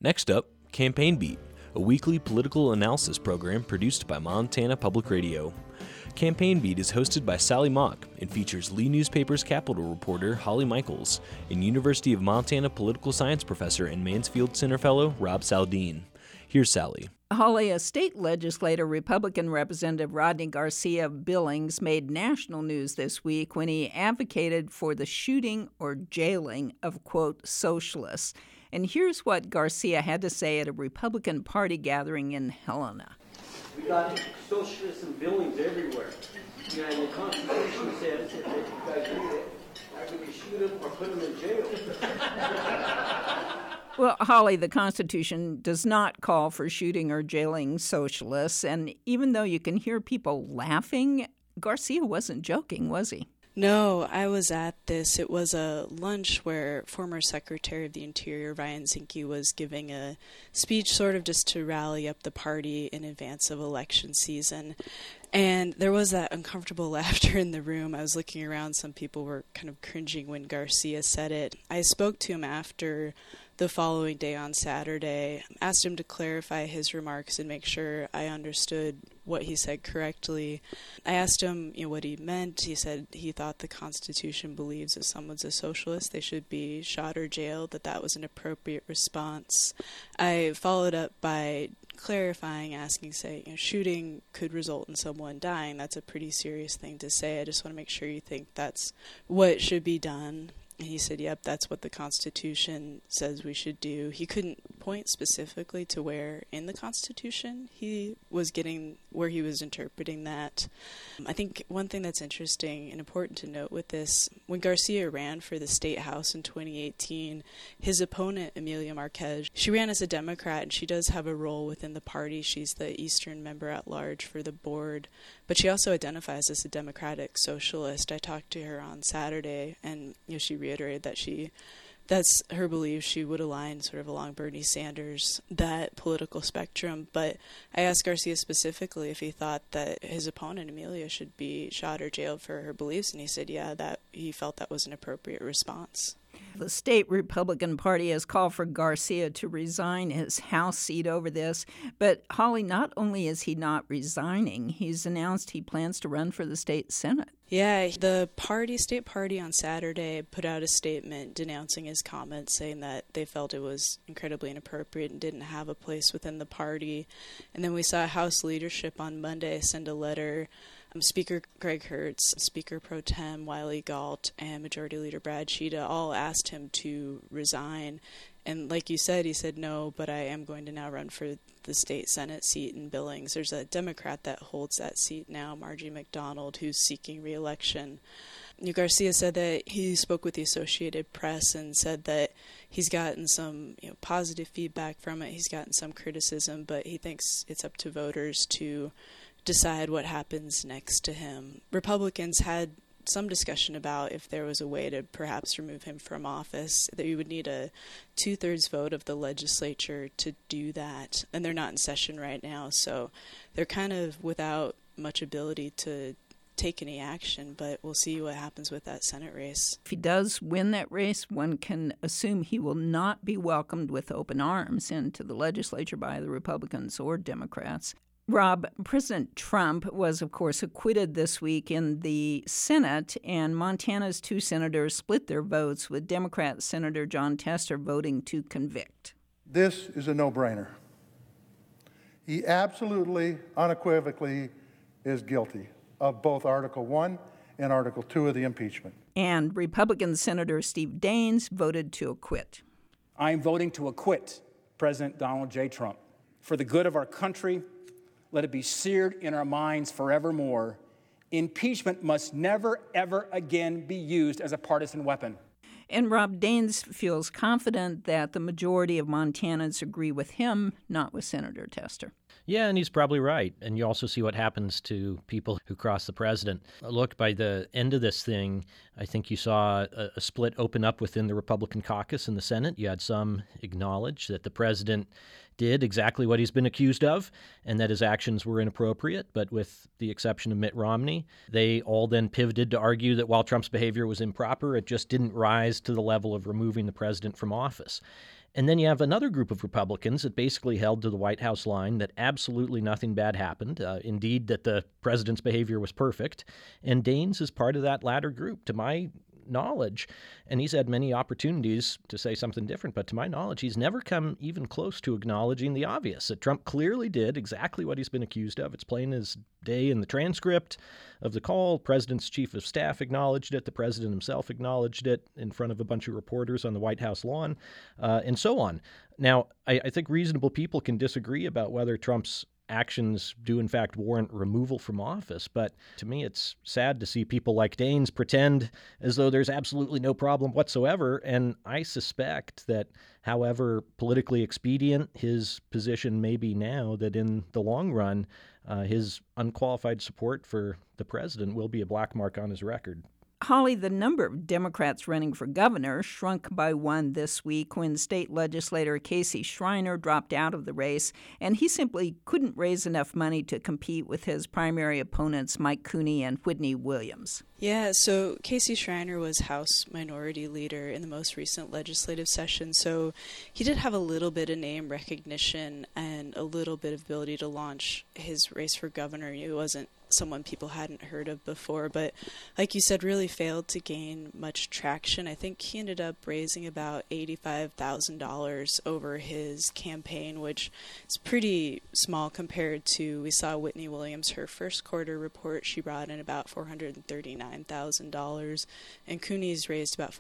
Next up, Campaign Beat, a weekly political analysis program produced by Montana Public Radio. Campaign Beat is hosted by Sally Mock and features Lee Newspaper's Capitol reporter Holly Michaels and University of Montana political science professor and Mansfield Center fellow Rob Saldin. Here's Sally. Holly, a state legislator, Republican Representative Rodney Garcia of Billings, made national news this week when he advocated for the shooting or jailing of, quote, socialists. And here's what Garcia had to say at a Republican Party gathering in Helena. We got socialists and Billings everywhere. Yeah, and the Constitution says if you guys do it, either we shoot them or put them in jail. Well, Holly, the Constitution does not call for shooting or jailing socialists. And even though you can hear people laughing, Garcia wasn't joking, was he? No, I was at this. It was a lunch where former Secretary of the Interior Ryan Zinke was giving a speech sort of just to rally up the party in advance of election season. And there was that uncomfortable laughter in the room. I was looking around. Some people were kind of cringing when Garcia said it. I spoke to him after the following day on Saturday, asked him to clarify his remarks and make sure I understood what he said correctly. I asked him, what he meant. He said he thought the Constitution believes if someone's a socialist, they should be shot or jailed, that was an appropriate response. I followed up by clarifying, asking, shooting could result in someone dying. That's a pretty serious thing to say. I just want to make sure you think that's what should be done. And he said, yep, that's what the Constitution says we should do. He couldn't point specifically to where in the Constitution he was getting, where he was interpreting that. I think one thing that's interesting and important to note with this, when Garcia ran for the state house in 2018, his opponent, Emilia Marquez, she ran as a Democrat, and she does have a role within the party. She's the Eastern member at large for the board, but she also identifies as a Democratic socialist. I talked to her on Saturday, and she reiterated that that's her belief. She would align sort of along Bernie Sanders, that political spectrum. But I asked Garcia specifically if he thought that his opponent, Emilia, should be shot or jailed for her beliefs, and he said, that he felt that was an appropriate response. The state Republican Party has called for Garcia to resign his House seat over this. But, Holly, not only is he not resigning, he's announced he plans to run for the state Senate. Yeah, the state party on Saturday put out a statement denouncing his comments, saying that they felt it was incredibly inappropriate and didn't have a place within the party. And then we saw House leadership on Monday send a letter. Speaker Greg Hertz, Speaker Pro Tem Wiley Galt, and Majority Leader Brad Sheeta all asked him to resign. And like you said, he said, no, but I am going to now run for the state Senate seat in Billings. There's a Democrat that holds that seat now, Margie McDonald, who's seeking re-election. Garcia said that he spoke with the Associated Press and said that he's gotten some positive feedback from it. He's gotten some criticism, but he thinks it's up to voters to decide what happens next to him. Republicans had some discussion about if there was a way to perhaps remove him from office, that you would need a 2/3 vote of the legislature to do that. And they're not in session right now, so they're kind of without much ability to take any action, but we'll see what happens with that Senate race. If he does win that race, one can assume he will not be welcomed with open arms into the legislature by the Republicans or Democrats. Rob, President Trump was, of course, acquitted this week in the Senate, and Montana's two senators split their votes, with Democrat Senator Jon Tester voting to convict. This is a no-brainer. He absolutely, unequivocally is guilty of both Article 1 and Article 2 of the impeachment. And Republican Senator Steve Daines voted to acquit. I am voting to acquit President Donald J. Trump. For the good of our country, let it be seared in our minds forevermore. Impeachment must never, ever again be used as a partisan weapon. And Rob Daines feels confident that the majority of Montanans agree with him, not with Senator Tester. Yeah, and he's probably right. And you also see what happens to people who cross the president. Look, by the end of this thing, I think you saw a split open up within the Republican caucus in the Senate. You had some acknowledge that the president did exactly what he's been accused of and that his actions were inappropriate. But with the exception of Mitt Romney, they all then pivoted to argue that while Trump's behavior was improper, it just didn't rise to the level of removing the president from office. And then you have another group of Republicans that basically held to the White House line that absolutely nothing bad happened, indeed that the president's behavior was perfect. And Daines is part of that latter group, to my knowledge. And he's had many opportunities to say something different, but to my knowledge, he's never come even close to acknowledging the obvious, that Trump clearly did exactly what he's been accused of. It's plain as day in the transcript of the call. The president's chief of staff acknowledged it. The president himself acknowledged it in front of a bunch of reporters on the White House lawn, and so on. Now, I think reasonable people can disagree about whether Trump's actions do in fact warrant removal from office. But to me, it's sad to see people like Daines pretend as though there's absolutely no problem whatsoever. And I suspect that however politically expedient his position may be now, that in the long run, his unqualified support for the president will be a black mark on his record. Holly, the number of Democrats running for governor shrunk by one this week when state legislator Casey Schreiner dropped out of the race, and he simply couldn't raise enough money to compete with his primary opponents Mike Cooney and Whitney Williams. Yeah, so Casey Schreiner was House Minority Leader in the most recent legislative session, so he did have a little bit of name recognition and a little bit of ability to launch his race for governor. It wasn't someone people hadn't heard of before, but like you said, really failed to gain much traction. I think he ended up raising about $85,000 over his campaign, which is pretty small compared to, we saw Whitney Williams, her first quarter report, she brought in about $439,000, and Cooney's raised about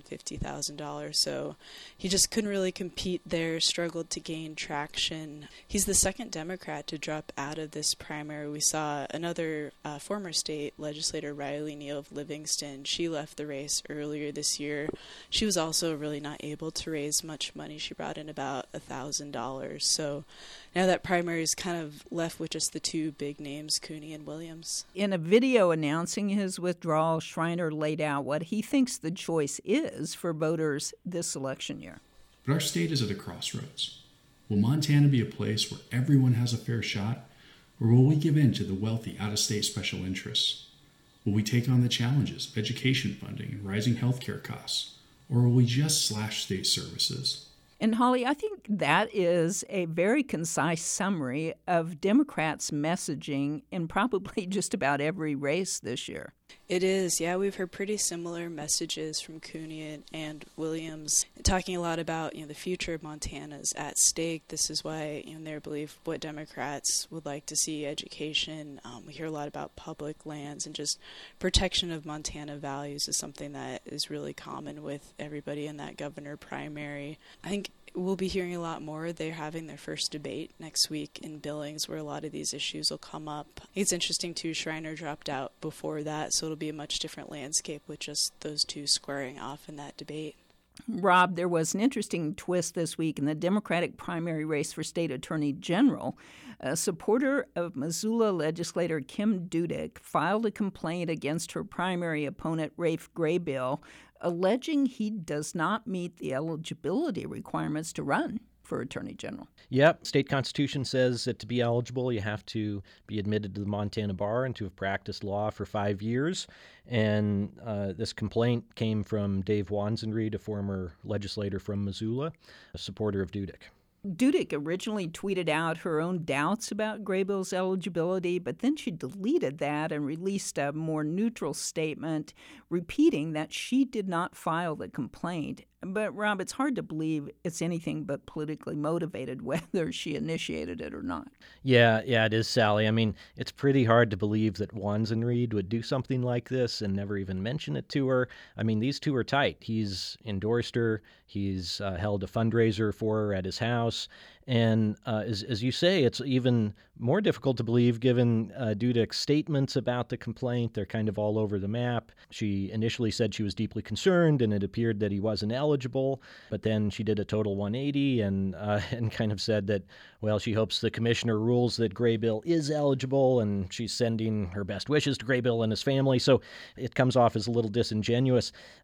$450,000, so he just couldn't really compete there, struggled to gain traction. He's the second Democrat to drop out of this primary. We saw another former state legislator, Riley Neal of Livingston. She left the race earlier this year. She was also really not able to raise much money. She brought in about $1,000. So now that primary is kind of left with just the two big names, Cooney and Williams. In a video announcing his withdrawal, Schreiner laid out what he thinks the choice is for voters this election year. But our state is at a crossroads. Will Montana be a place where everyone has a fair shot? Or will we give in to the wealthy out-of-state special interests? Will we take on the challenges of education funding and rising healthcare costs? Or will we just slash state services? And Holly, I think that is a very concise summary of Democrats' messaging in probably just about every race this year. It is, yeah. We've heard pretty similar messages from Cooney and Williams, talking a lot about the future of Montana is at stake. This is why, in their belief, what Democrats would like to see education. We hear a lot about public lands, and just protection of Montana values is something that is really common with everybody in that governor primary. I think we'll be hearing a lot more. They're having their first debate next week in Billings where a lot of these issues will come up. It's interesting, too, Schreiner dropped out before that, so it'll be a much different landscape with just those two squaring off in that debate. Rob, there was an interesting twist this week in the Democratic primary race for state attorney general. A supporter of Missoula legislator Kim Dudick filed a complaint against her primary opponent, Rafe Graybill, alleging he does not meet the eligibility requirements to run for attorney general. Yep. State constitution says that to be eligible, you have to be admitted to the Montana bar and to have practiced law for 5 years. And this complaint came from Dave Wanzenreed, a former legislator from Missoula, a supporter of Dudick. Dudick originally tweeted out her own doubts about Graybill's eligibility, but then she deleted that and released a more neutral statement repeating that she did not file the complaint. But, Rob, it's hard to believe it's anything but politically motivated, whether she initiated it or not. Yeah, it is, Sally. I mean, it's pretty hard to believe that Wanzenreed would do something like this and never even mention it to her. I mean, these two are tight. He's endorsed her. He's held a fundraiser for her at his house. And as you say, it's even more difficult to believe given Dudick's statements about the complaint. They're kind of all over the map. She initially said she was deeply concerned, and it appeared that he wasn't eligible. But then she did a total 180 and kind of said that, well, she hopes the commissioner rules that Graybill is eligible, and she's sending her best wishes to Graybill and his family. So it comes off as a little disingenuous.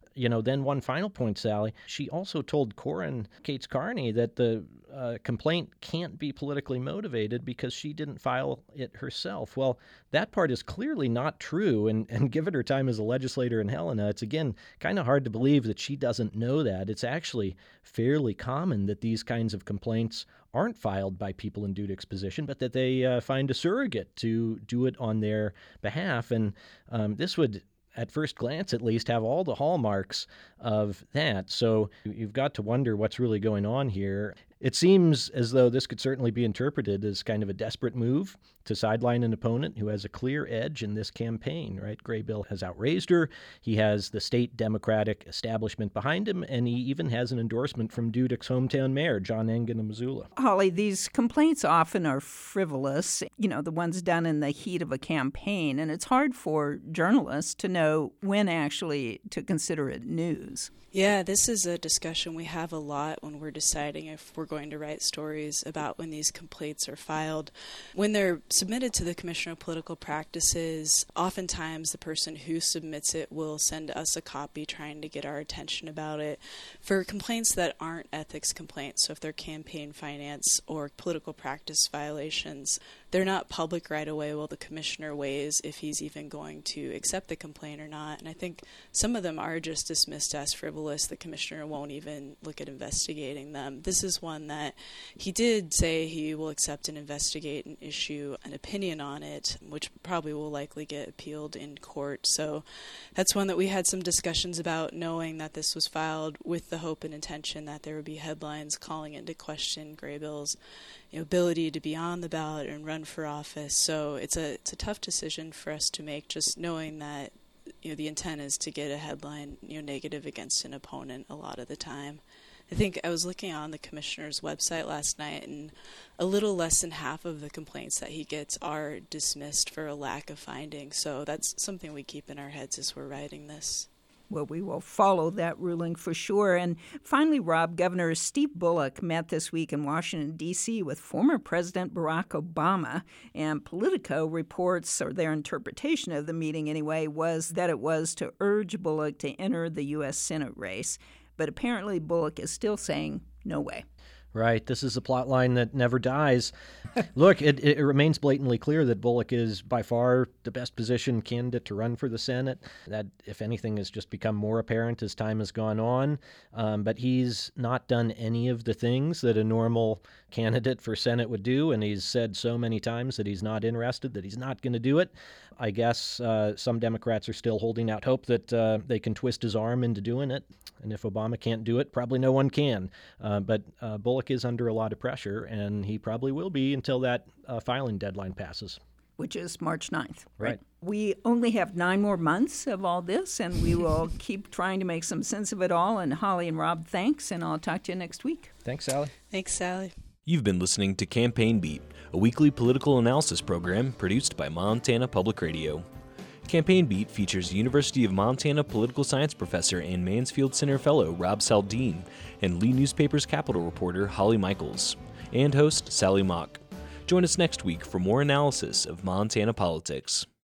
Then one final point, Sally. She also told Corin Cates Carney that the complaint can't be politically motivated because she didn't file it herself. Well, that part is clearly not true, and given her time as a legislator in Helena, it's again kind of hard to believe that she doesn't know that. It's actually fairly common that these kinds of complaints aren't filed by people in Dudek's position, but that they find a surrogate to do it on their behalf. And this would, at first glance at least, have all the hallmarks of that. So you've got to wonder what's really going on here. It seems as though this could certainly be interpreted as kind of a desperate move to sideline an opponent who has a clear edge in this campaign, right? Graybill has outraised her. He has the state Democratic establishment behind him, and he even has an endorsement from Dudek's hometown mayor, John Engen of Missoula. Holly, these complaints often are frivolous, the ones done in the heat of a campaign, and it's hard for journalists to know when actually to consider it news. Yeah, this is a discussion we have a lot when we're deciding if we're going to write stories about when these complaints are filed. When they're submitted to the Commissioner of Political Practices, oftentimes the person who submits it will send us a copy trying to get our attention about it. For complaints that aren't ethics complaints, so if they're campaign finance or political practice violations, they're not public right away while the commissioner weighs if he's even going to accept the complaint or not. And I think some of them are just dismissed as frivolous. The commissioner won't even look at investigating them. This is one that he did say he will accept and investigate and issue an opinion on it, which probably will likely get appealed in court. So that's one that we had some discussions about, knowing that this was filed with the hope and intention that there would be headlines calling into question Graybill's ability to be on the ballot and run for office. So it's a tough decision for us to make, just knowing that the intent is to get a headline negative against an opponent a lot of the time. I think I was looking on the commissioner's website last night, and a little less than half of the complaints that he gets are dismissed for a lack of finding. So that's something we keep in our heads as we're writing this. Well, we will follow that ruling for sure. And finally, Rob, Governor Steve Bullock met this week in Washington, D.C. with former President Barack Obama. And Politico reports, or their interpretation of the meeting anyway, was that it was to urge Bullock to enter the U.S. Senate race. But apparently Bullock is still saying no way. Right. This is a plot line that never dies. Look, it remains blatantly clear that Bullock is by far the best positioned candidate to run for the Senate. That, if anything, has just become more apparent as time has gone on. But he's not done any of the things that a normal candidate for Senate would do, and he's said so many times that he's not interested, that he's not going to do it. I guess some Democrats are still holding out hope that they can twist his arm into doing it. And if Obama can't do it, probably no one can. But Bullock is under a lot of pressure, and he probably will be until that filing deadline passes. Which is March 9th. Right. We only have 9 more months of all this, and we will keep trying to make some sense of it all. And Holly and Rob, thanks, and I'll talk to you next week. Thanks, Sally. Thanks, Sally. You've been listening to Campaign Beat, a weekly political analysis program produced by Montana Public Radio. Campaign Beat features University of Montana political science professor and Mansfield Center fellow Rob Saldin and Lee Newspaper's Capitol reporter Holly Michaels, and host Sally Mock. Join us next week for more analysis of Montana politics.